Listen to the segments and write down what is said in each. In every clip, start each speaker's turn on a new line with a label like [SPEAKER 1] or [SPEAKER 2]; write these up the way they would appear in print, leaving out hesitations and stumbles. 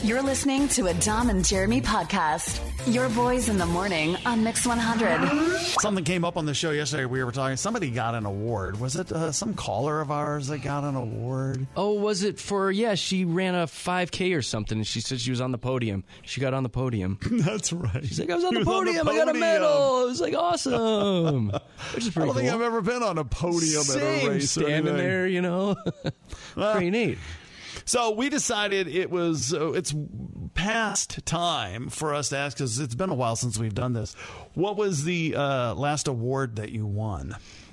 [SPEAKER 1] You're listening to a Dom and Jeremy podcast. Your boys in the morning on Mix 100.
[SPEAKER 2] Something came up on the show yesterday. We were talking. Somebody got an award. Was it some caller of ours that got an award?
[SPEAKER 3] Oh, was it for? Yeah, she ran a 5K or something, and she said she was on the podium. She got on the podium.
[SPEAKER 2] That's right.
[SPEAKER 3] She's like, I was on the podium. I got a medal. It was like awesome. Which is pretty
[SPEAKER 2] I don't
[SPEAKER 3] cool.
[SPEAKER 2] think I've ever been on a podium at a race.
[SPEAKER 3] Standing there, you know. Pretty neat.
[SPEAKER 2] So we decided it's past time for us to ask, because it's been a while since we've done this. What was the last award that you won?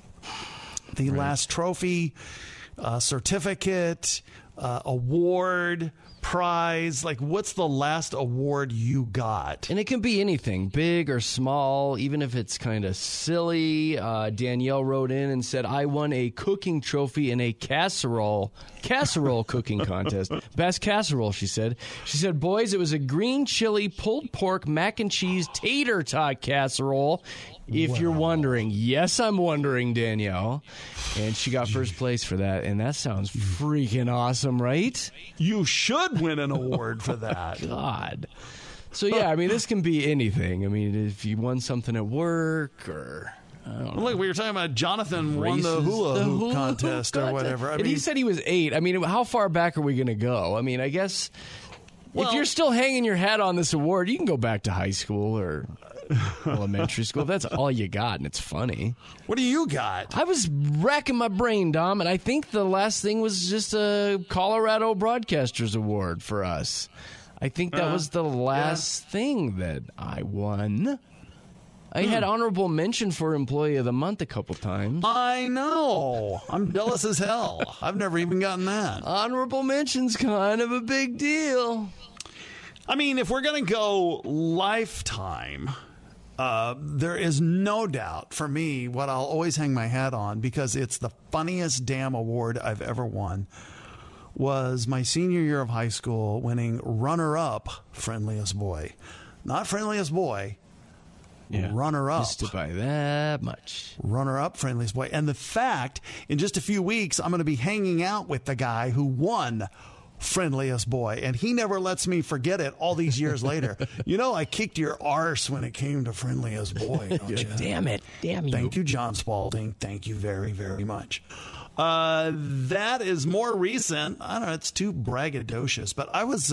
[SPEAKER 2] The last trophy, certificate, award, prize. Like, what's the last award you got?
[SPEAKER 3] And it can be anything, big or small, even if it's kind of silly. Danielle wrote in and said, I won a cooking trophy in a casserole cooking contest. Best casserole, she said. She said, boys, it was a green chili, pulled pork, mac and cheese, tater tot casserole. If you're wondering, yes, I'm wondering, Danielle. And she got first place for that, and that sounds freaking awesome, right?
[SPEAKER 2] You should win an award for that.
[SPEAKER 3] God. So, yeah, I mean, this can be anything. I mean, if you won something at work or... I don't know.
[SPEAKER 2] Look, we were talking about Jonathan won the hula hoop contest or whatever.
[SPEAKER 3] And he said he was 8. I mean, how far back are we going to go? I mean, I guess if you're still hanging your hat on this award, you can go back to high school or elementary school. That's all you got, and it's funny.
[SPEAKER 2] What do you got?
[SPEAKER 3] I was racking my brain, Dom, and I think the last thing was just a Colorado Broadcasters Award for us. I think that was the last thing that I won. I had honorable mention for Employee of the Month a couple times.
[SPEAKER 2] I know. I'm jealous as hell. I've never even gotten that.
[SPEAKER 3] Honorable mention's kind of a big deal.
[SPEAKER 2] I mean, if we're going to go lifetime, there is no doubt for me what I'll always hang my hat on, because it's the funniest damn award I've ever won, was my senior year of high school winning runner-up friendliest boy. Not friendliest boy.
[SPEAKER 3] Yeah.
[SPEAKER 2] Runner-up.
[SPEAKER 3] Just by that much.
[SPEAKER 2] Runner-up, friendliest boy. And the fact, in just a few weeks, I'm going to be hanging out with the guy who won friendliest boy. And he never lets me forget it all these years later. You know, I kicked your arse when it came to friendliest boy. Don't you?
[SPEAKER 3] Damn it. Damn you.
[SPEAKER 2] Thank you, John Spalding. Thank you very, very much. That is more recent. I don't know. It's too braggadocious. But I was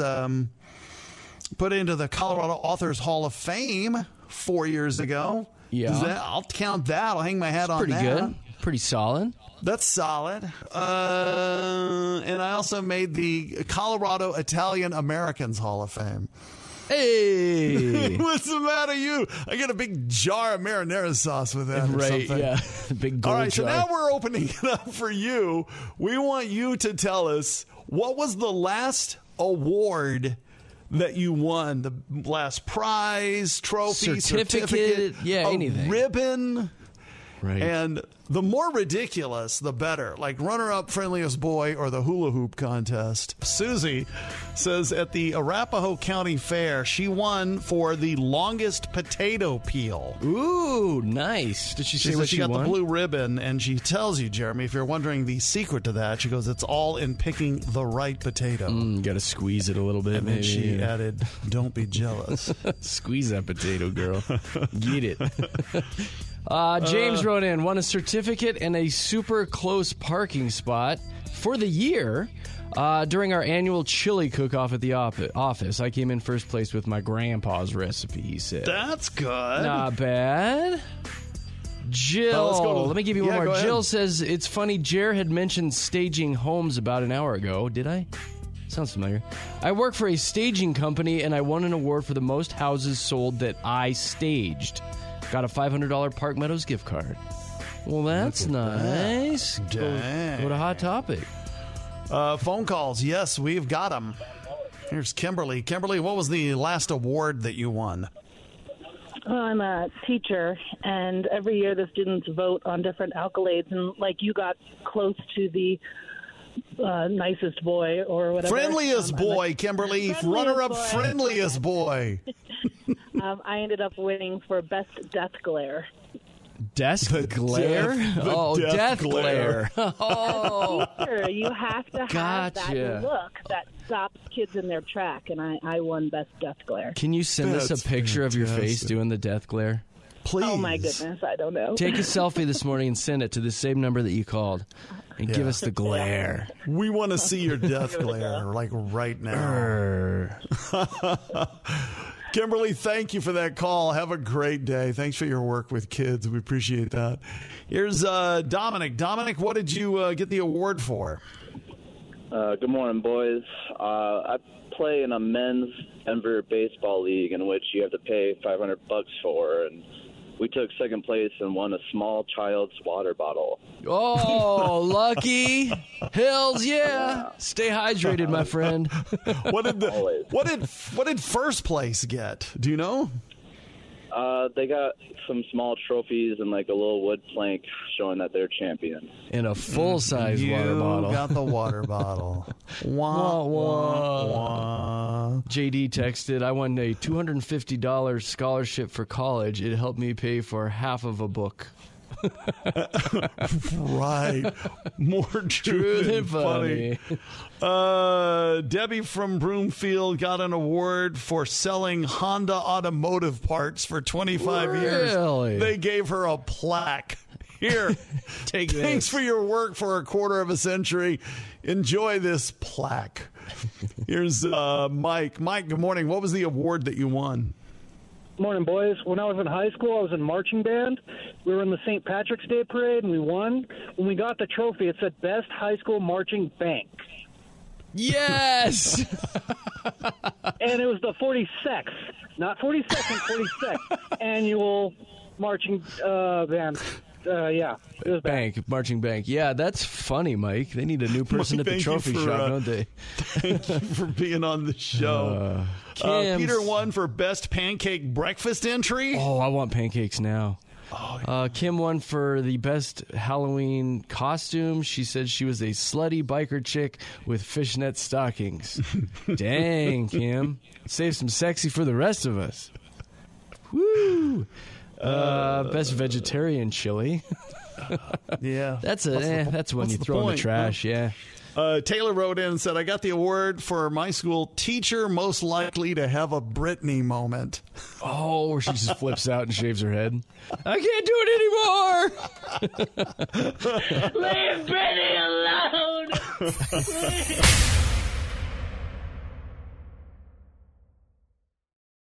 [SPEAKER 2] put into the Colorado Authors Hall of Fame 4 years ago.
[SPEAKER 3] Yeah.
[SPEAKER 2] I'll count that. I'll hang my hat on that.
[SPEAKER 3] Pretty good. Pretty solid.
[SPEAKER 2] That's solid. And I also made the Colorado Italian Americans Hall of Fame.
[SPEAKER 3] Hey.
[SPEAKER 2] What's the matter, you? I get a big jar of marinara sauce with that or
[SPEAKER 3] Right,
[SPEAKER 2] something.
[SPEAKER 3] yeah. Big gold
[SPEAKER 2] All right,
[SPEAKER 3] jar.
[SPEAKER 2] so now we're opening it up for you. We want you to tell us, what was the last award that you won? The last prize, trophy, certificate,
[SPEAKER 3] yeah, anything.
[SPEAKER 2] Ribbon.
[SPEAKER 3] Right.
[SPEAKER 2] And the more ridiculous, the better. Like runner-up friendliest boy or the hula hoop contest. Susie says at the Arapahoe County Fair, she won for the longest potato peel.
[SPEAKER 3] Ooh, nice. Did she say what
[SPEAKER 2] she got
[SPEAKER 3] won?
[SPEAKER 2] the blue ribbon, and she tells you, Jeremy, if you're wondering the secret to that, she goes, it's all in picking the right potato.
[SPEAKER 3] Got to squeeze it a little bit.
[SPEAKER 2] And then
[SPEAKER 3] maybe.
[SPEAKER 2] she added, don't be jealous.
[SPEAKER 3] Squeeze that potato, girl. Get it. James wrote in, won a certificate and a super close parking spot for the year during our annual chili cook-off at the office. I came in first place with my grandpa's recipe, he said.
[SPEAKER 2] That's good.
[SPEAKER 3] Not bad. Jill, let me give you one more. Jill says, it's funny, Jer had mentioned staging homes about an hour ago. Did I? Sounds familiar. I work for a staging company, and I won an award for the most houses sold that I staged. Got a $500 Park Meadows gift card. Well, that's nice.
[SPEAKER 2] Dang.
[SPEAKER 3] Go to Hot Topic.
[SPEAKER 2] Phone calls. Yes, we've got them. Here's Kimberly. Kimberly, what was the last award that you won?
[SPEAKER 4] Well, I'm a teacher, and every year the students vote on different accolades, and like you got close to the nicest boy or whatever.
[SPEAKER 2] Friendliest boy, Kimberly. Runner-up friendliest boy.
[SPEAKER 4] I ended up winning for Best Death Glare.
[SPEAKER 3] Desk glare? Death glare. Oh.
[SPEAKER 4] Teacher, you have to have
[SPEAKER 3] Gotcha.
[SPEAKER 4] that look that stops kids in their track, and I won Best Death Glare.
[SPEAKER 3] Can you send us
[SPEAKER 2] That's
[SPEAKER 3] a picture of your face
[SPEAKER 2] fantastic.
[SPEAKER 3] doing the death glare?
[SPEAKER 2] Please.
[SPEAKER 4] Oh, my goodness, I don't know.
[SPEAKER 3] Take a selfie this morning and send it to the same number that you called. And give us the glare.
[SPEAKER 2] We want to see your death glare, like right now. Kimberly, thank you for that call. Have a great day. Thanks for your work with kids. We appreciate that. Here's Dominic. Dominic, what did you get the award for?
[SPEAKER 5] Good morning, boys. I play in a men's Denver baseball league in which you have to pay $500 for, and we took second place and won a small child's water bottle.
[SPEAKER 3] Oh, lucky. Hells yeah. Stay hydrated, my friend.
[SPEAKER 2] What did first place get? Do you know?
[SPEAKER 5] They got some small trophies and like a little wood plank showing that they're champions.
[SPEAKER 3] In a full-size
[SPEAKER 2] You
[SPEAKER 3] water bottle.
[SPEAKER 2] got the water bottle. Wah, wah, wah.
[SPEAKER 3] JD texted, I won a $250 scholarship for college. It helped me pay for half of a book.
[SPEAKER 2] Right. More true than funny. Debbie from Broomfield got an award for selling Honda automotive parts for 25 years.
[SPEAKER 3] Really?
[SPEAKER 2] They gave her a plaque. Here,
[SPEAKER 3] Take
[SPEAKER 2] thanks
[SPEAKER 3] this.
[SPEAKER 2] for your work for a quarter of a century. Enjoy this plaque. Here's Mike. Mike, good morning. What was the award that you won?
[SPEAKER 6] Morning, boys. When I was in high school, I was in marching band. We were in the St. Patrick's Day Parade, and we won. When we got the trophy, it said Best High School Marching Bank.
[SPEAKER 3] Yes!
[SPEAKER 6] And it was the 46th, not 42nd, 46th annual marching band. Yeah, it was
[SPEAKER 3] Bank, marching bank. Yeah, that's funny, Mike. They need a new person
[SPEAKER 2] Mike,
[SPEAKER 3] at the
[SPEAKER 2] thank you
[SPEAKER 3] trophy
[SPEAKER 2] for,
[SPEAKER 3] shop, don't they?
[SPEAKER 2] Thank you for being on the show.
[SPEAKER 3] Kim's-
[SPEAKER 2] Peter won for best pancake breakfast entry.
[SPEAKER 3] Oh, I want pancakes now. Kim won for the best Halloween costume. She said she was a slutty biker chick with fishnet stockings. Dang, Kim. Save some sexy for the rest of us. Woo! Best vegetarian chili.
[SPEAKER 2] Yeah,
[SPEAKER 3] That's one
[SPEAKER 2] what's
[SPEAKER 3] you
[SPEAKER 2] the
[SPEAKER 3] throw in the
[SPEAKER 2] point,
[SPEAKER 3] trash, yeah.
[SPEAKER 2] Taylor wrote in and said, I got the award for my school teacher most likely to have a Britney moment.
[SPEAKER 3] Oh, where she just flips out and shaves her head. I can't do it anymore. Leave Britney alone.